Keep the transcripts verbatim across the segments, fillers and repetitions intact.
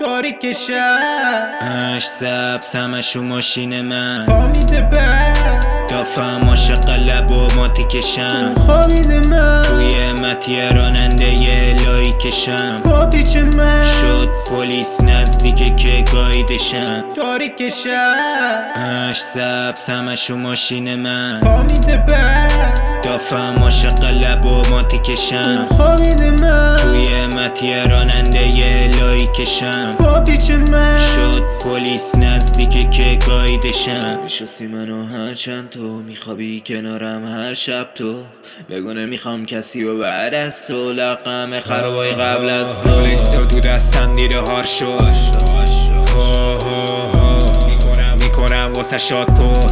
تاریک شب اش سبز همشو ماشین من با میده بر دافم عاشق لب و ماتی کشم خوابید من توی متیه راننده یه لایی کشم با پیچ من شد پلیس نزدیکه که گایدشم تاریک شب اش سبز همشو ماشین من با میده بر دافم عاشق لب و ماتی کشم خوابید من توی متیه راننده یه لایی کشم با پیچ من شد پلیس نزدیکه که گایدشم میشستی منو هر چند تو میخوابی کنارم هر شب تو بگو نمیخوام کسی و بعد از تو لقم خرابای قبل از تو لیستا تو دستم دیده هار شد هو هو هو میکنم میکنم واسه شاد پر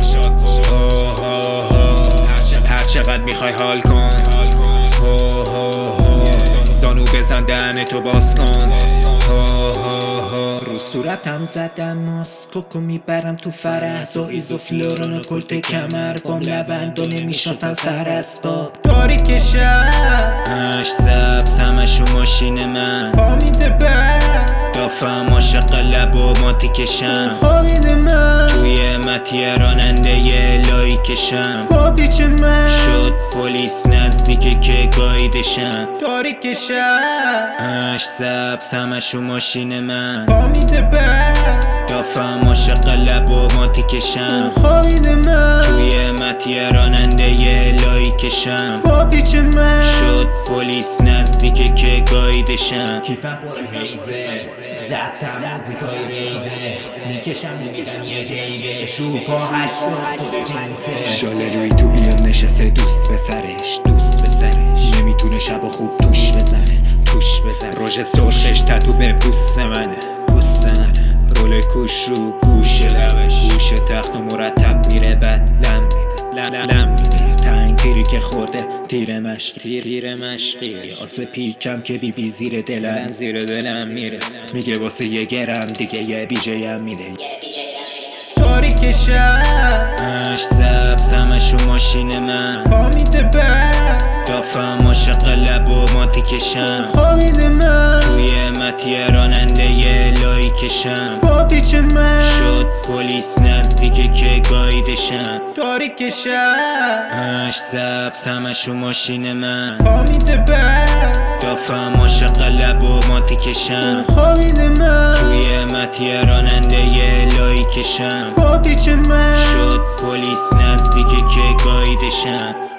هر چقدر میخوای حال کن هو هو هو زانو بزن دهن تو باز کن هو هو هو رو صورتم زدم ماسکوکو میبرم تو فرح و ایزوفلورون و کلت کمر بام لوند و نمیشناسن سر اسباب تاریک شب اش سبز همشو ماشین من با میده بر دافم عاشق لب و ماتی کشم خوابید من توی متیه راننده یه لایی کشم با پیچ من شد پلیس نزدیکه که گایدشم تاریک شب اش سبز همشو ماشین من با میده بر دافم عاشق لب و ماتی کشم خوابید من توی متیه راننده یه لایی کشم با پیچ من شد پلیس نزدیکه که گایدشم کیفم پر هیزه زبطم موزیکای ریوه میکشم میگیرم یه جیبه شوپا هشتاد خود جنسه شاله روی تو بیام نشسته دوست به سرش دوست به سرش نمیتونه شب خوب توش بزنه توش بزنه روژ سرخش تتو به پوست منه پوست منه رول کوش رو گوش لبش گوش تخت و مرتب میره بد لم میده لم لم میده تنگ تیری که خورده تیر مشقی تیر, تیر مشقی آسه پیکم که بی بی زیر دلم زیر دلم میره میگه واسه یه گرم دیگه یه بیجه هم میره تاریک شب اش سبز همشو ماشین من با میده بر دافم عاشق لب و ماتی کشم خوابید من توی متیه راننده یه لایی کشم با پیچ من شد پلیس نزدیکه که گایدشم تاریک شب اش سبز همشو ماشین من با میده بر دافم عاشق لب و ماتی کشم خوابید من توی متیه راننده یه لایی کشم با پیچ من شد پلیس نزدیکه که گایدشم